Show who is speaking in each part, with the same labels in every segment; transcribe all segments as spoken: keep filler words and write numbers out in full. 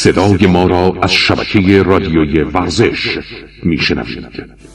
Speaker 1: صدای ما را از شبکه رادیویی ورزش میشنوید.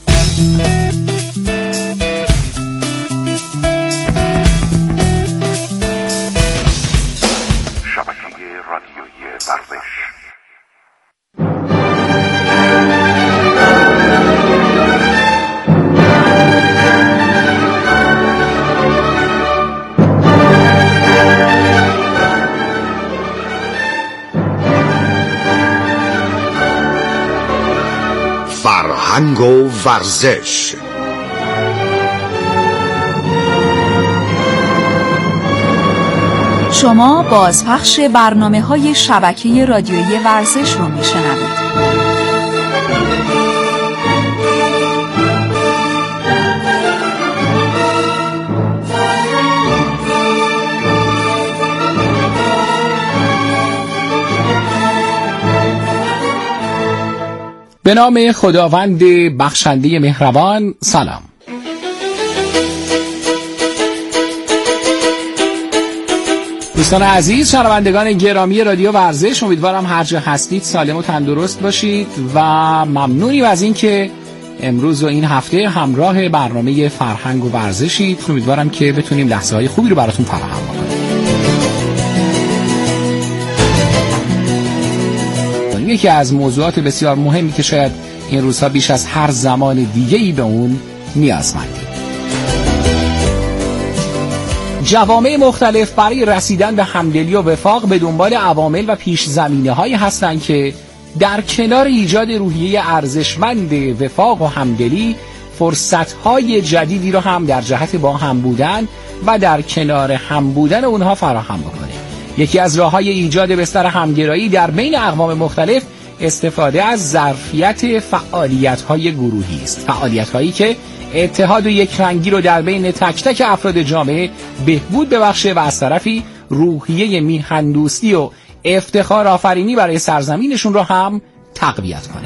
Speaker 2: فرهنگ و ورزش.
Speaker 3: شما بازپخش برنامه‌های شبکه رادیویی ورزش رو میشنوید.
Speaker 4: به نام خداوند بخشنده مهربان. سلام. دوستان عزیز، شنوندگان گرامی رادیو ورزش، امیدوارم هر جا هستید سالم و تندرست باشید و ممنونیم از این که امروز و این هفته همراه برنامه فرهنگ و ورزشید. امیدوارم که بتونیم لحظه های خوبی رو براتون فراهم کنیم. یکی از موضوعات بسیار مهمی که شاید این روزها بیش از هر زمان دیگه‌ای به اون نیازمندیم. جوامع مختلف برای رسیدن به همدلی و وفاق به دنبال عوامل و پیش زمینه هایی هستند که در کنار ایجاد روحیه ارزشمند وفاق و همدلی، فرصت های جدیدی رو هم در جهت با هم بودن و در کنار هم بودن اونها فراهم بکنه. یکی از راه‌های ایجاد بستر همگرایی در بین اقوام مختلف استفاده از ظرفیت فعالیت‌های گروهی است. فعالیت‌هایی که اتحاد و یکرنگی رو در بین تک تک افراد جامعه بهبود ببخشه و از طرفی روحیه میهن‌دوستی و افتخار آفرینی برای سرزمینشون رو هم تقویت کنه.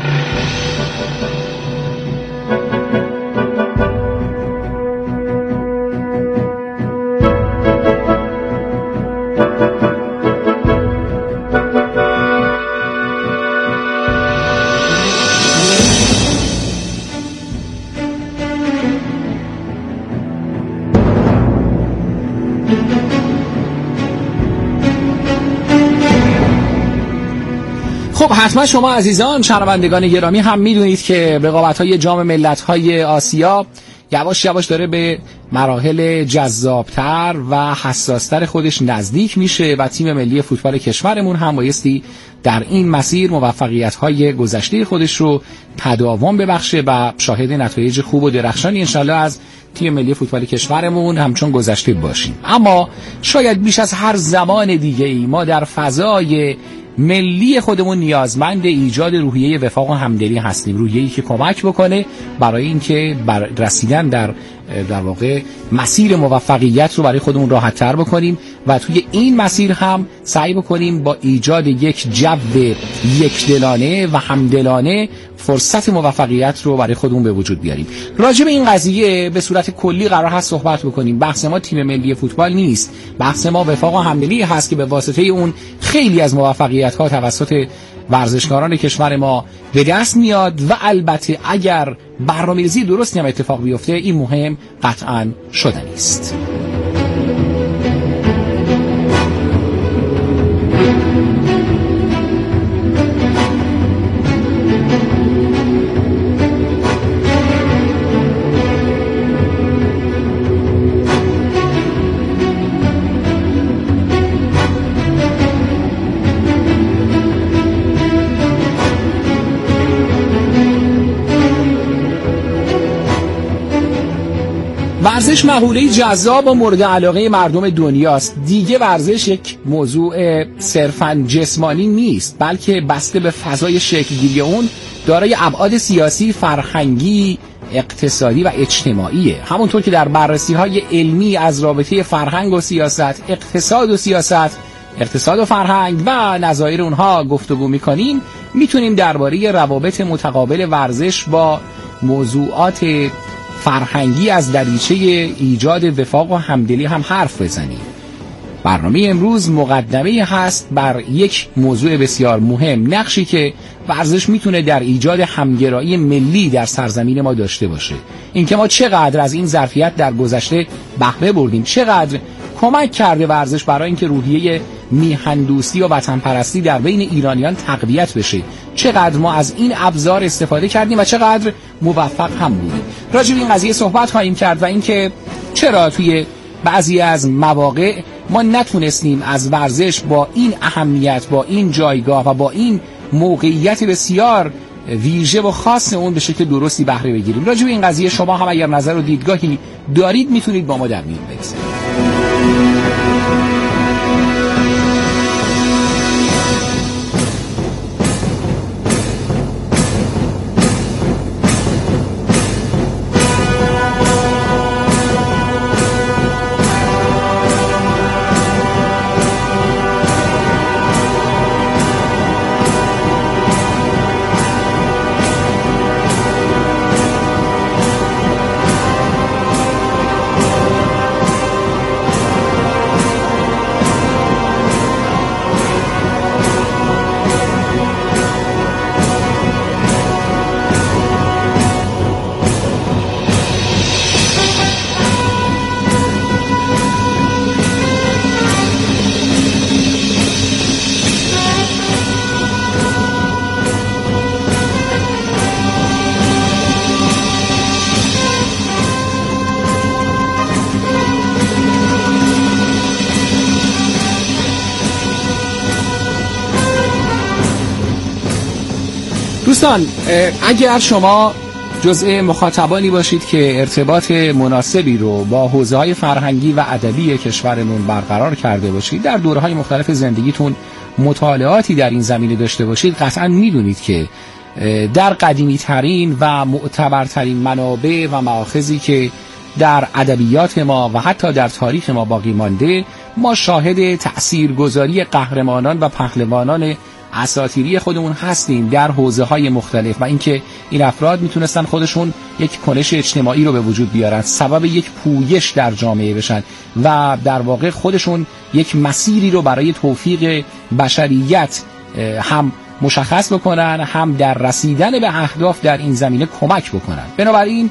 Speaker 4: خب حتما شما عزیزان شنوندگان گرامی هم میدونید که رقابت‌های جام ملت‌های آسیا یواش یواش داره به مراحل جذابتر و حساستر خودش نزدیک میشه و تیم ملی فوتبال کشورمون هم بایستی در این مسیر موفقیت‌های گذشته خودش رو تداوم ببخشه و شاهد نتایج خوب و درخشانی انشالله از تیم ملی فوتبال کشورمون همچون گذشته باشیم. اما شاید بیش از هر زمان دیگه ای ما در فضای ملی خودمون نیازمند ایجاد روحیه وفاق و همدلی هستیم. روحیه‌ای که کمک بکنه برای اینکه بر رسیدن در در واقع مسیر موفقیت رو برای خودمون راحت‌تر بکنیم و توی این مسیر هم سعی بکنیم با ایجاد یک جو یکدلانه و همدلانه فرصت موفقیت رو برای خودمون به وجود بیاریم. راجع به این قضیه به صورت کلی قرار هست صحبت بکنیم. بحث ما تیم ملی فوتبال نیست. بحث ما وفاق و همدلی هست که به واسطه اون خیلی از موفقیت‌ها توسط ورزشکاران کشور ما به دست میاد و البته اگر برنامه‌ریزی درستی هم اتفاق بیفته این مهم قطعاً شدنی است. ورزش مقوله‌ای جذاب و مورد علاقه مردم دنیاست. دیگه ورزش یک موضوع صرفاً جسمانی نیست، بلکه بسته به فضای شکل‌گیری اون دارای ابعاد سیاسی، فرهنگی، اقتصادی و اجتماعیه. همونطور که در بررسی‌های علمی از رابطه فرهنگ و سیاست، اقتصاد و سیاست، اقتصاد و فرهنگ و نظایر اونها گفتگو می‌کنیم، میتونیم درباره روابط متقابل ورزش با موضوعات فرهنگی از دریچه ایجاد وفاق و همدلی هم حرف بزنیم. برنامه امروز مقدمه هست بر یک موضوع بسیار مهم، نقشی که ورزش میتونه در ایجاد همگرایی ملی در سرزمین ما داشته باشه. اینکه ما چقدر از این ظرفیت در گذشته بهره بردیم، چقدر کمک کرده ورزش برای اینکه روحیه میهندوستی و وطن پرستی در بین ایرانیان تقویت بشه، چقدر ما از این ابزار استفاده کردیم و چقدر موفق هم بودیم. راجع به این قضیه صحبت خواهیم کرد و اینکه چرا توی بعضی از مواقع ما نتونستیم از ورزش با این اهمیت، با این جایگاه و با این موقعیت بسیار ویژه و خاص اون به شکل درستی بهره بگیریم. راجع به این قضیه شما هم اگر نظر و دیدگاهی دارید میتونید با ما در میون بگذارید. دوستان، اگر شما جزء مخاطبانی باشید که ارتباط مناسبی رو با حوزه‌های فرهنگی و ادبی کشورمون برقرار کرده باشید، در دوره‌های مختلف زندگیتون مطالعاتی در این زمینه داشته باشید، قطعاً می‌دونید که در قدیمی‌ترین و معتبرترین منابع و مآخذی که در ادبیات ما و حتی در تاریخ ما باقی مانده، ما شاهد تأثیرگذاری قهرمانان و پهلوانان اساطیری خودمون هستیم در حوزه‌های مختلف و اینکه این افراد میتونستن خودشون یک کنش اجتماعی رو به وجود بیارن، سبب یک پویش در جامعه بشن و در واقع خودشون یک مسیری رو برای توفیق بشریت هم مشخص بکنن، هم در رسیدن به اهداف در این زمینه کمک بکنن. بنابراین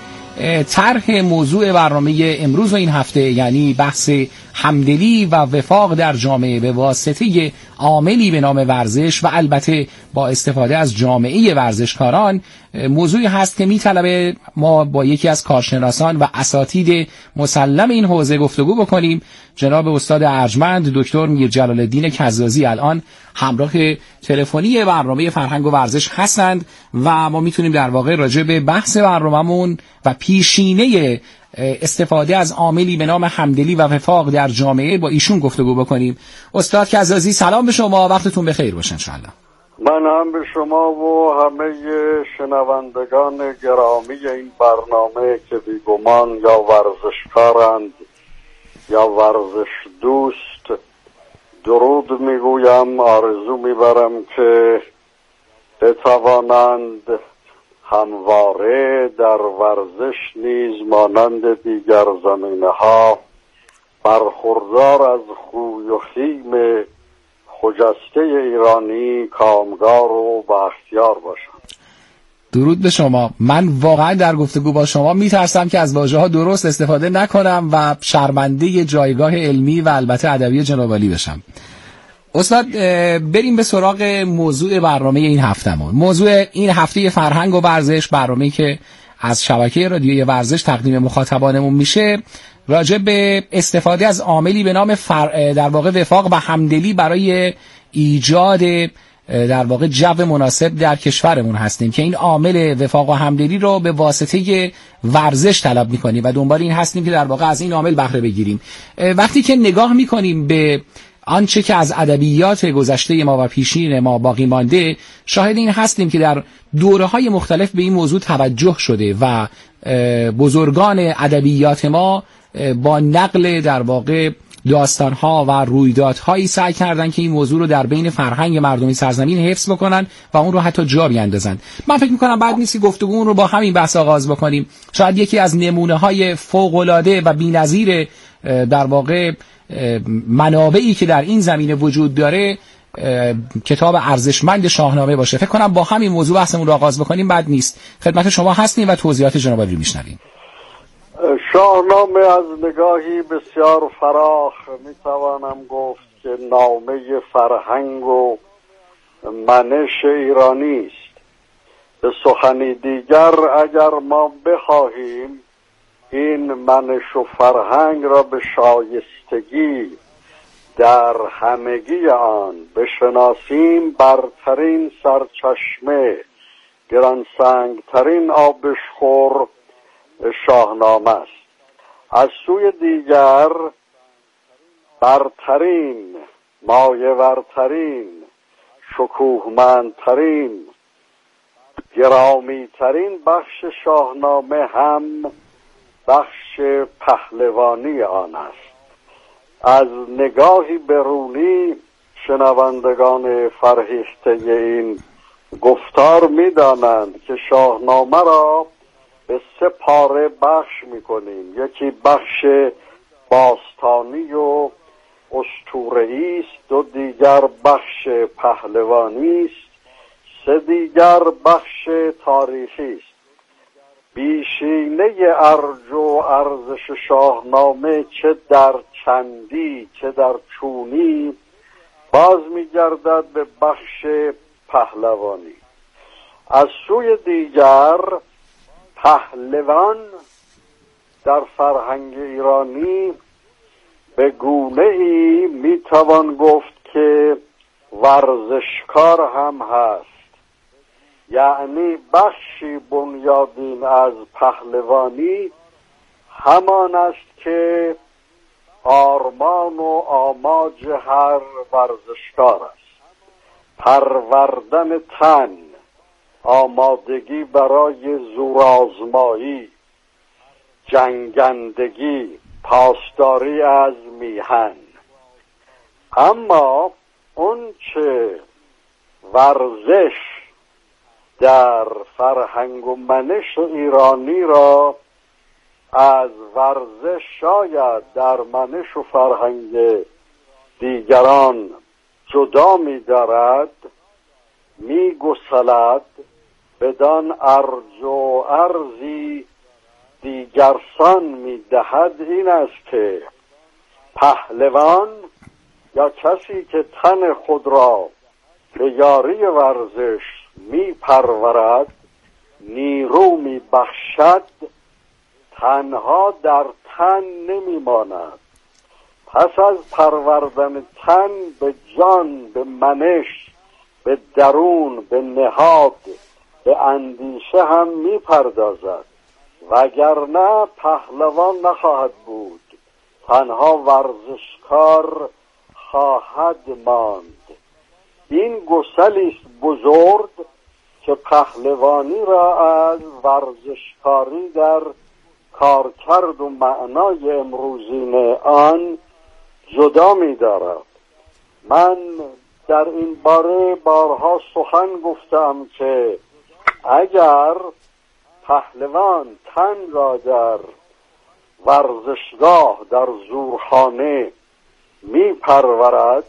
Speaker 4: طرح موضوع برنامه امروز و این هفته، یعنی بحث همدلی و وفاق در جامعه به واسطه عاملی به نام ورزش و البته با استفاده از جامعه ورزشکاران، موضوعی هست که میطلبه ما با یکی از کارشناسان و اساتید مسلم این حوزه گفتگو بکنیم. جناب استاد ارجمند دکتر میرجلال‌الدین کزازی الان همراه تلفنی برنامه فرهنگ و ورزش هستند و ما میتونیم در واقع راجع به بحث برنامه‌مون و پیشینه استفاده از عاملی به نام همدلی و وفاق در جامعه با ایشون گفتگو بکنیم. استاد کزازی سلام به شما، وقتتون بخیر باشه انشاءالله.
Speaker 5: من هم به شما و همه شنوندگان گرامی این برنامه که بیگمان یا ورزشکارند یا ورزش دوست درود میگویم، آرزو میبرم که بتوانند همواره در ورزش نیز مانند دیگر زمینه‌ها برخوردار از خوی و خیم خجسته ایرانی کامگار و بختیار باشند.
Speaker 4: درود به شما. من واقعا در گفتگو با شما میترسم که از واژه‌ها درست استفاده نکنم و شرمنده جایگاه علمی و البته ادبی جناب عالی بشم. استاد، بریم به سراغ موضوع برنامه این هفتهمون. موضوع این هفته فرهنگ و ورزش، برنامه‌ای که از شبکه رادیویی ورزش تقدیم مخاطبانمون میشه، راجع به استفاده از عاملی به نام فر... در واقع وفاق و همدلی برای ایجاد در واقع جو مناسب در کشورمون هستیم که این عامل وفاق و همدلی رو به واسطه ورزش طلب می‌کنیم و دنبال این هستیم که در واقع از این عامل بهره بگیریم. وقتی که نگاه می‌کنیم به آنچه که از ادبیات گذشته ما و پیشین ما باقی مانده، شاهد این هستیم که در دوره‌های مختلف به این موضوع توجه شده و بزرگان ادبیات ما با نقل در واقع داستان‌ها و رویدادهایی سعی کردن که این موضوع رو در بین فرهنگ مردمی سرزمین حفظ بکنن و اون رو حتی جا بیاندازن. من فکر می‌کنم بعد نیست گفتگو رو با همین بحث آغاز بکنیم. شاید یکی از نمونه‌های فوق‌العاده و بی‌نظیر در واقع منابعی که در این زمینه وجود داره کتاب ارزشمند شاهنامه باشه. فکر کنم با همین موضوع بحثمون رو آغاز بکنیم بد نیست. خدمت شما هستیم و توضیحات جناب عالی میشنویم.
Speaker 5: شاهنامه از نگاهی بسیار فراخ میتوانم گفت که نامه فرهنگ و منش ایرانی است. به سخنی دیگر اگر ما بخواهیم این منش و فرهنگ را به شایستگی در همگی آن بشناسیم، برترین سرچشمه، گرانسنگترین آبشخور شاهنامه است. از سوی دیگر برترین، مایه‌ورترین، شکوهمندترین، گرامیترین بخش شاهنامه هم بخش پهلوانی آن است. از نگاهی برونی شنوندگان فرهیخته این گفتار می دانند که شاهنامه را به سه پاره بخش می کنیم. یکی بخش باستانی و اسطوره‌ای است، دو دیگر بخش پهلوانی است، سه دیگر بخش تاریخی است. بیشینه ارج و ارزش شاهنامه چه در چندی چه در چونی باز می‌گردد به بخش پهلوانی. از سوی دیگر پهلوان در فرهنگ ایرانی به گونه‌ای میتوان گفت که ورزشکار هم هست، یعنی بخشی بنیادین از پهلوانی همان است که آرمان و آماج هر ورزشکار است. پروردن تن، آمادگی برای زورآزمایی، جنگندگی، پاسداری از میهن. اما اون چه ورزش در فرهنگ و منش ایرانی را از ورزش شاید در منش و فرهنگ دیگران جدا می دارد، می گسلد، بدان ارج و ارزی دیگرسان می دهد، این است که پهلوان یا کسی که تن خود را به یاری ورزش می پرورد، نیرو می بخشد، تنها در تن نمی ماند. پس از پروردن تن به جان، به منش، به درون، به نهاد، به اندیشه هم می پردازد، وگرنه پهلوان نخواهد بود، تنها ورزشکار خواهد ماند. این گسلی است بزرگ که پهلوانی را از ورزشکاری در کارکرد و معنای امروزین آن جدا می دارد. من در این باره بارها سخن گفتم که اگر پهلوان تن را در ورزشگاه، در زورخانه می پرورد،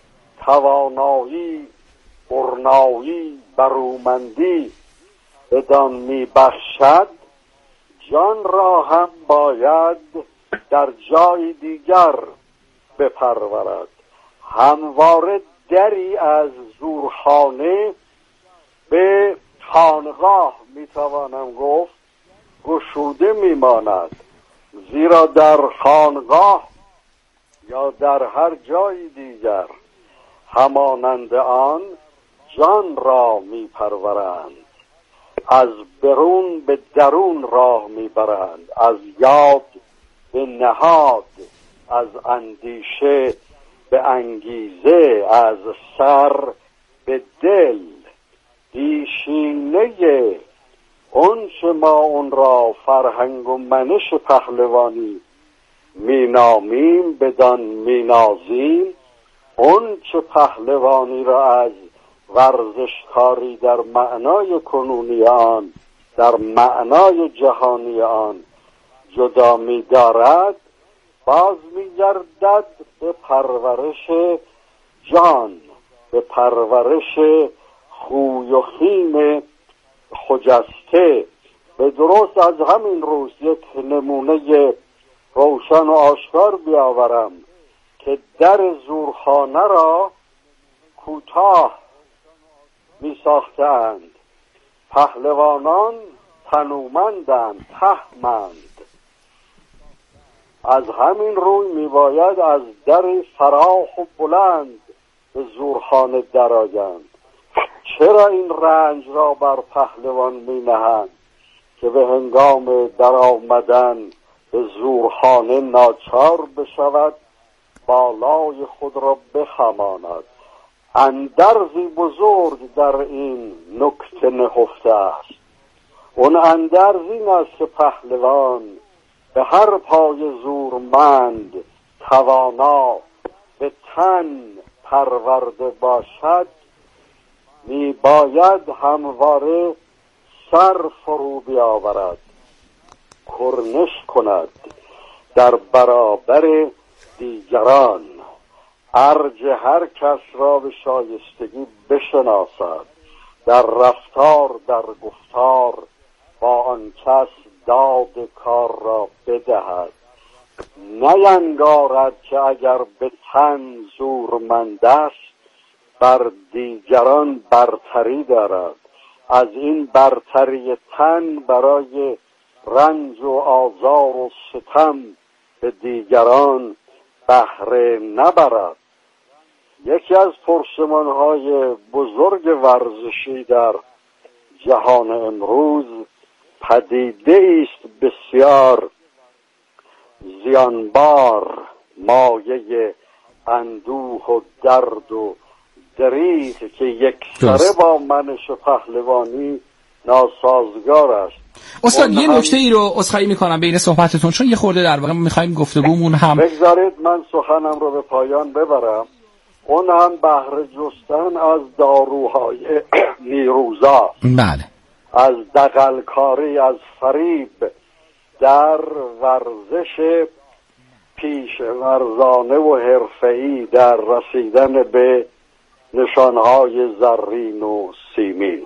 Speaker 5: توانایی، برنایی، برومندی بدان می بخشد، جان را هم باید در جای دیگر بپرورد. همواره دری از زورخانه به خانقاه میتوانم گفت گشوده میماند، زیرا در خانقاه یا در هر جای دیگر همانند آن جان را میپرورند، از برون به درون راه میبرند، از یاد به نهاد، از اندیشه به انگیزه، از سر به دل. بیشینه اون چه ما اون را فرهنگ و منش پهلوانی مینامیم، بدان مینازیم، اون چه پهلوانی را از ورزشکاری در معنای کنونی آن، در معنای جهانی آن جدا می دارد، باز می‌گردد به پرورش جان، به پرورش خوی و خیم خجسته. به درست از همین روز یک نمونه روشن و آشکار بیاورم که در زورخانه را کوتاه می ساختند. پهلوانان تنومندند، تهمند. از همین روی می باید از در فراخ و بلند به زورخانه درآیند. چرا این رنج را بر پهلوان می نهند که به هنگام در آمدن به زورخانه ناچار بشود بالای خود را بخماند؟ اندرزی بزرگ در این نکته نهفته است. اون اندرز این است که پهلوان به هر پای زورمند توانا به تن پرورده باشد، می باید همواره سر فرو بیاورد، کرنش کند در برابر دیگران، ارج هر کس را به شایستگی بشناسد، در رفتار در گفتار با آن کس داد کار را بدهد، نینگارد که اگر به تن زورمند است بر دیگران برتری دارد، از این برتری تن برای رنج و آزار و ستم به دیگران بهره نبرد. یکی از پرسمان‌های بزرگ ورزشی در جهان امروز پدیده است بسیار زیانبار، مایه اندوه و درد و دریغ که یک سره با منش پهلوانی ناسازگار است.
Speaker 4: استاد یه نکته ای رو عذرخواهی میکنم بین صحبتتون، چون یه خورده در واقع میخوایم گفتگومون هم
Speaker 5: بگذارید من سخنم رو به پایان ببرم. اون هم بهره جستن از داروهای نیروزا،
Speaker 4: بله،
Speaker 5: از دغلکاری، از فریب در ورزش پیشورزانه و حرفه‌ای در رسیدن به نشانهای زرین و سیمین.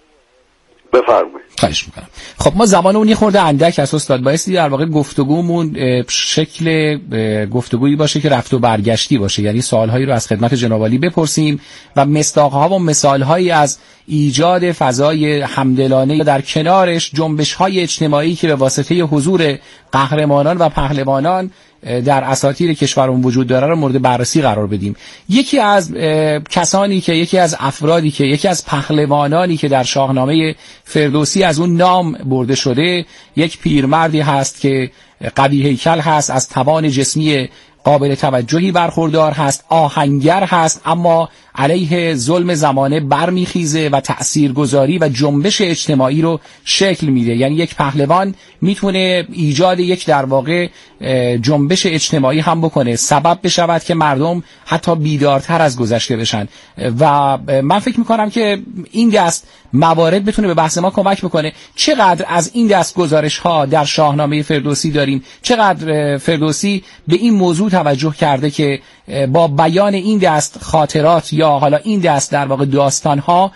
Speaker 5: بفرمایید.
Speaker 4: خواهش میکنم. خب ما زمان اون یه خورده اندک است استاد، بایستی در واقع گفتگومون شکل گفتگویی باشه که رفت و برگشتی باشه، یعنی سوالهایی رو از خدمت جناب عالی بپرسیم و مصداقها و مثالهایی از ایجاد فضای همدلانه در کنارش جنبش‌های اجتماعی که به واسطه حضور قهرمانان و پهلوانان در اساطیر کشورمون وجود داره رو مورد بررسی قرار بدیم. یکی از کسانی که یکی از افرادی که یکی از پهلوانانی که در شاهنامه فردوسی از اون نام برده شده یک پیرمردی هست که قوی هیکل هست، از توان جسمی قابل توجهی برخوردار هست، آهنگر هست، اما علیه ظلم زمانه برمیخیزه و تأثیرگذاری و جنبش اجتماعی رو شکل میده. یعنی یک پهلوان میتونه ایجاد یک در واقع جنبش اجتماعی هم بکنه، سبب بشود که مردم حتی بیدارتر از گذشته بشن و من فکر میکنم که این دست موارد بتونه به بحث ما کمک بکنه. چقدر از این دست گزارش ها در شاهنامه فردوسی داریم، چقدر فردوسی به این موضوع توجه کرده که با بیان این دست خاطرات یا حالا این دست در واقع داستان ها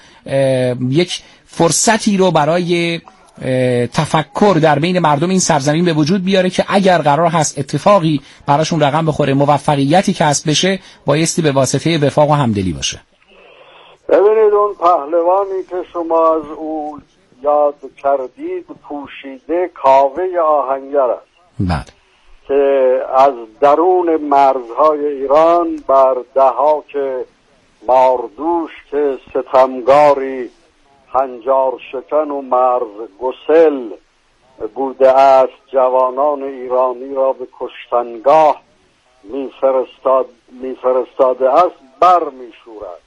Speaker 4: یک فرصتی رو برای تفکر در بین مردم این سرزمین به وجود بیاره که اگر قرار هست اتفاقی براشون رقم بخوره، موفقیتی کسب بشه، بایستی به واسطه وفاق و همدلی باشه.
Speaker 5: ببینید اون پهلوانی که شما از او یاد کردید پوشیده کاوه آهنگر است.
Speaker 4: بله.
Speaker 5: که از درون مرزهای ایران بر دهاک ماردوش که ستمگاری هنجار شکن و مرز گسل بوده است جوانان ایرانی را به کشتنگاه میفرستاد میفرستاده است بر میشورد.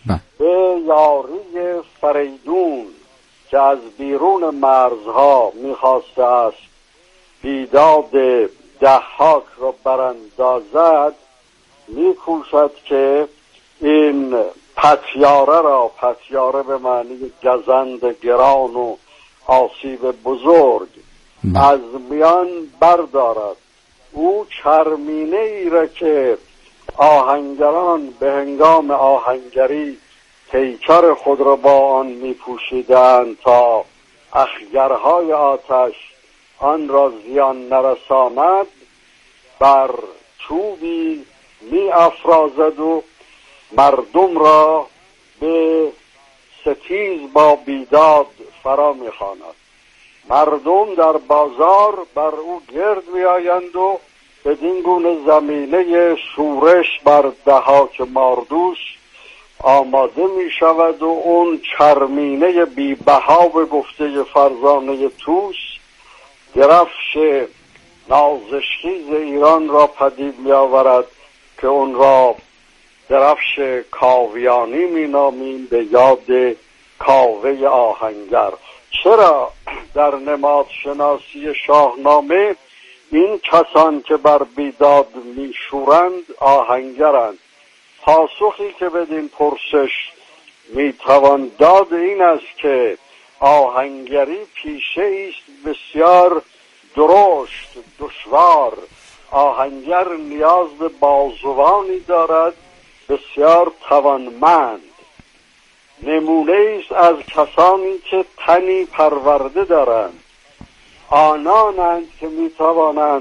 Speaker 5: به یاری فریدون که از بیرون مرزها میخواسته است بیداد دهاک را براندازد میکوشد که این پتیاره را، پتیاره به معنی گزند گران و آسیب بزرگ، از میان بردارد او چرمینه ای را که آهنگران به هنگام آهنگری پیکر خود را با آن می پوشیدند تا اخگرهای آتش آن را زیان نرساند، بر چوبی می افرازد و مردم را به ستیز با بیداد فرا می خواند. مردم در بازار بر او گرد می آیند و بدین گونه زمینه شورش بر دهاک ماردوش آماده می شود و اون چرمینه بی بها به گفته فرزانه توس درفش نازشخیز ایران را پدید می آورد که اون را درفش کاویانی می نامیم به یاد کاوه آهنگر. چرا در نماد شناسی شاهنامه این کسان که بر بیداد می شورند آهنگرند؟ پاسخی که بدین پرسش می توان داد این است که آهنگری پیشه است بسیار درشت، دشوار. آهنگر نیاز به بازوانی دارد بسیار توانمند. نمونه است از کسانی که تنی پرورده دارند، آنانند که می توانند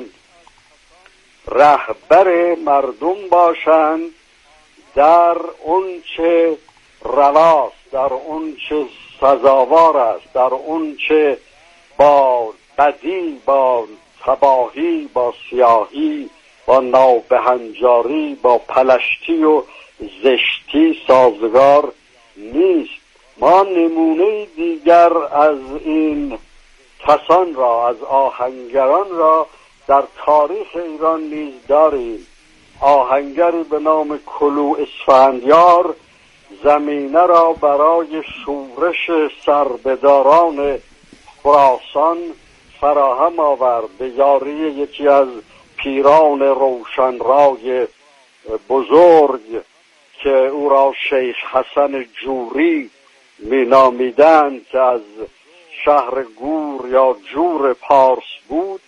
Speaker 5: رهبر مردم باشند در اون چه رواست، در اون چه سزاوار است، در اون چه با بدی، با تباهی، با سیاهی، با نابهنجاری، با پلشتی و زشتی سازگار نیست. ما نمونه دیگر از این کسان را، از آهنگران را در تاریخ ایران نیز داریم. آهنگری به نام کلو اسفندیار زمینه را برای شورش سربداران خراسان فراهم آورد به یاری یکی از پیران روشنرای بزرگ که او را شیخ حسن جوری می نامیدند که از شهر گور یا جور پارس بود.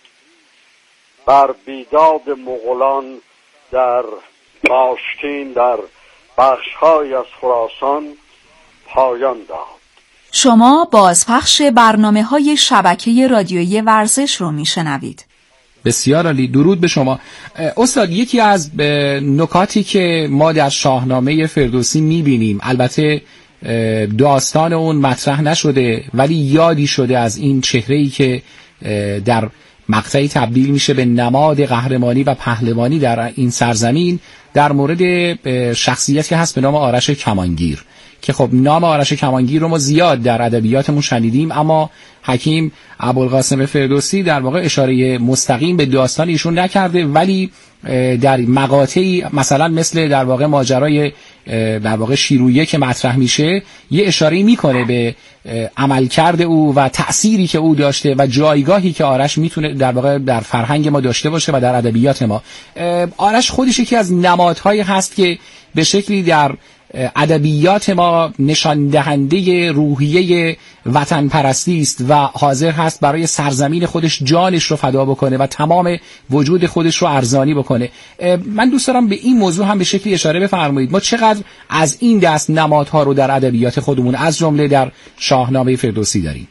Speaker 5: بر بیداد مغولان در باشکین در بخش‌های از خراسان پایان داد.
Speaker 3: شما بازپخش برنامه‌های شبکه رادیویی ورزش رو میشنوید.
Speaker 4: بسیار عالی، درود به شما. استاد، یکی از نکاتی که ما در شاهنامه فردوسی میبینیم، البته داستان اون مطرح نشده ولی یادی شده از این چهره‌ای که در مقطعی تبدیل میشه به نماد قهرمانی و پهلوانی در این سرزمین، در مورد شخصیتی هست به نام آرش کمانگیر که خب نام آرش کمانگیر رو ما زیاد در ادبیاتمون شنیدیم، اما حکیم ابوالقاسم فردوسی در واقع اشاره مستقیم به داستان ایشون نکرده، ولی در مقاطعی مثلا مثل در واقع ماجرای در واقع شیرویه که مطرح میشه یه اشاره میکنه به عملکرد او و تأثیری که او داشته و جایگاهی که آرش میتونه در واقع در فرهنگ ما داشته باشه و در ادبیات ما. آرش خودش یکی از نمادهایی هست که به شکلی در ادبیات ما نشان دهنده روحیه وطن پرستی است و حاضر هست برای سرزمین خودش جانش رو فدا بکنه و تمام وجود خودش رو ارزانی بکنه. من دوست دارم به این موضوع هم به شکلی اشاره بفرمایید. ما چقدر از این دست نمادها رو در ادبیات خودمون از جمله در شاهنامه فردوسی داریم؟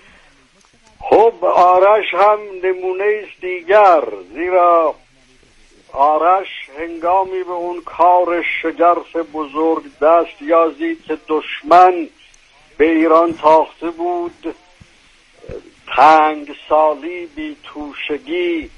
Speaker 5: خب آرش هم نمونه است دیگر، زیرا آرش هنگامی به اون کار شگرف بزرگ دست یازید که دشمن به ایران تاخته بود، تنگ سالی، بی توشگی،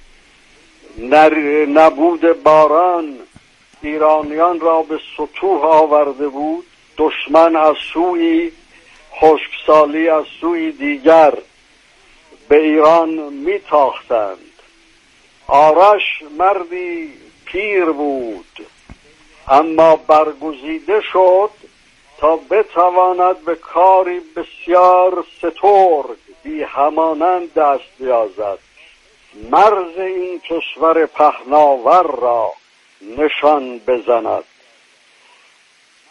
Speaker 5: نبود باران ایرانیان را به ستوه آورده بود. دشمن از سوی، خشکسالی از سوی دیگر به ایران می تاختند. آرش مردی پیر بود اما برگزیده شد تا بتواند به کاری بسیار سترگ بی همانند دست بیازد، مرز این کشور پهناور را نشان بزند.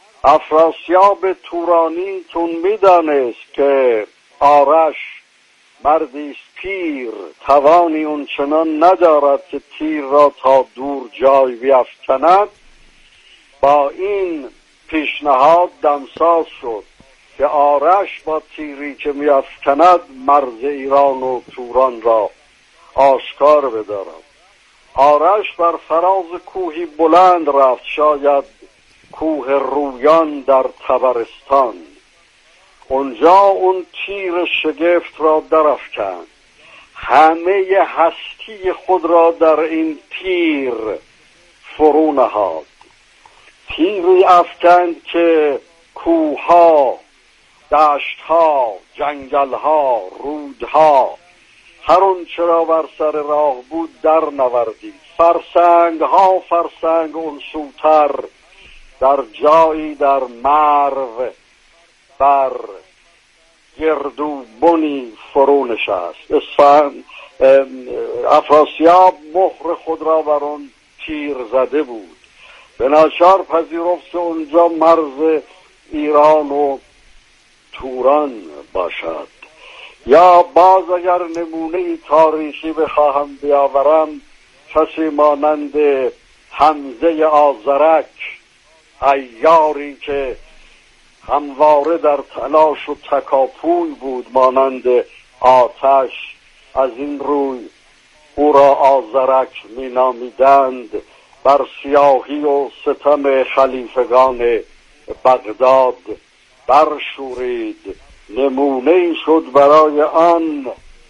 Speaker 5: افراسیاب تورانی چون میدانست که آرش مردی است پیر، توانی اون چنان ندارد که تیر را تا دور جای بیفکند. با این پیشنهاد دمساز شد که آرش با تیری که می‌افکند مرز ایران و توران را آشکار بدارد. آرش بر فراز کوهی بلند رفت، شاید کوه رویان در طبرستان. اونجا اون تیر شگفت را درافکند، همه هستی خود را در این تیر فرو نهاد. تیری افکند که کوه‌ها، دشت‌ها، جنگل‌ها، رودها، هر اون چرا بر سر راه بود در نوردید. فرسنگ‌ها فرسنگ اون سوتر در جایی در مرو بر گردوبنی فرو نشست. اصفهان افراسیاب مهر خود را بر اون تیر زده بود. به ناچار پذیرفت اونجا مرز ایران و توران باشد. یا باز اگر نمونه تاریخی بخواهم بیاورم، کسی مانند حمزه آذرک، عیاری که همواره در تلاش و تکاپوی بود مانند آتش، از این روی او را آذرک می نامیدند، بر سیاهی و ستم خلیفگان بغداد برشورید. نمونه شد برای آن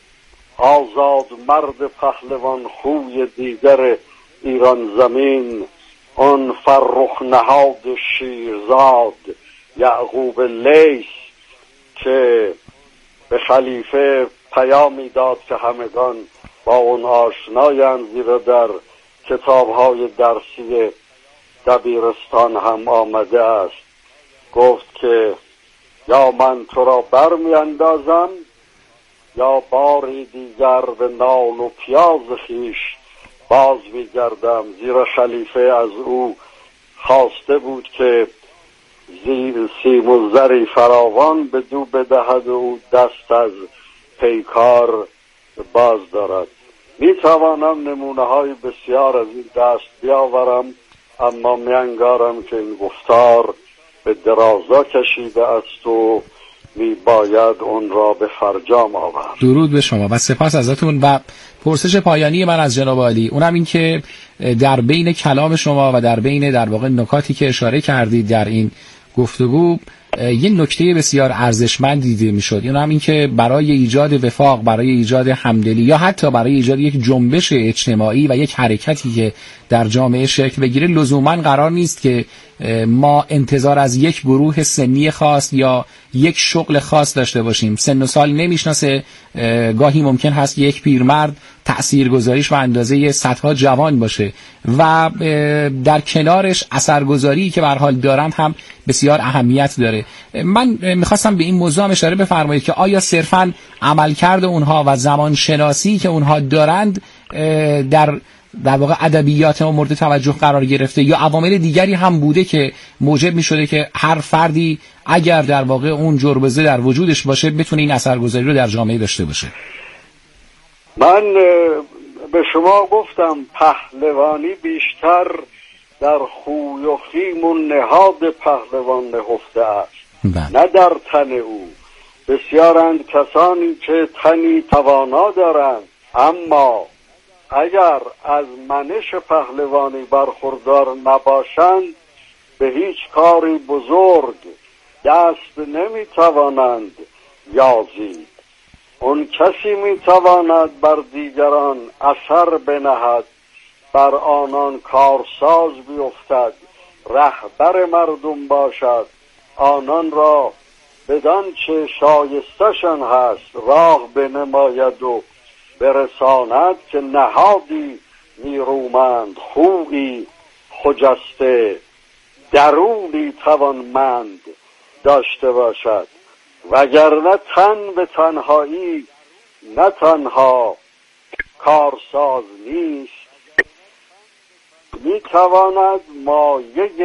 Speaker 5: آزاد مرد پهلوان خوی دیگر ایران زمین، آن فرخ نهاد شیرزاد یعقوب لیث، که به خلیفه پیامی داد که همگان با اون آشنایند، زیرا در کتاب‌های درسی دبیرستان هم آمده است. گفت که یا من تو را برمی اندازم یا باری دیگر به نان و پیاز خیش باز می گردم. زیرا خلیفه از او خواسته بود که سیم و زری فراوان به دو بدهد و او دست از پیکار باز دارد. می توانم نمونه های بسیار از این دست بیاورم، اما می انگارم که این گفتار به درازا کشیده است و می باید اون را به فرجام آورد.
Speaker 4: درود به شما و سپاس ازتون. و پرسش پایانی من از جناب عالی، اونم این که در بین کلام شما و در بین در واقع نکاتی که اشاره کردید در این گفتگو یه نکته بسیار ارزشمند دیده میشد. این هم این که برای ایجاد وفاق، برای ایجاد همدلی یا حتی برای ایجاد یک جنبش اجتماعی و یک حرکتی که در جامعه شکل بگیره، لزوما قرار نیست که ما انتظار از یک گروه سنی خاص یا یک شغل خاص داشته باشیم. سن و سال نمیشناسه. گاهی ممکن هست یک پیرمرد تأثیرگذاریش به اندازه صدها جوان باشه و در کنارش اثرگذاری که به هر حال دارند هم بسیار اهمیت داره. من میخواستم به این موضوع هم اشاره بفرمایید که آیا صرفاً عملکرد اونها و زمان شناسی که اونها دارند در در واقع ادبیات ما مورد توجه قرار گرفته یا عوامل دیگری هم بوده که موجب می شده که هر فردی اگر در واقع اون جربزه در وجودش باشه بتونه این اثرگذاری رو در جامعه داشته باشه؟
Speaker 5: من به شما گفتم پهلوانی بیشتر در خوی و خیم و نهاد پهلوان نهفته است، نه در تن او. بسیارند کسانی که تنی توانا دارند، اما اگر از منش پهلوانی برخوردار نباشند به هیچ کاری بزرگ دست نمی توانند یازید. اون کسی می تواند بر دیگران اثر بنهد، بر آنان کارساز بیفتد، رهبر مردم باشد، آنان را بدان چه شایستشان هست راه بنماید و برساند که نهادی نیرومند، خویی خجسته، درونی توانمند داشته باشد. وگرنه تن به تنهایی نه تنها کارساز نیست، می تواند مایه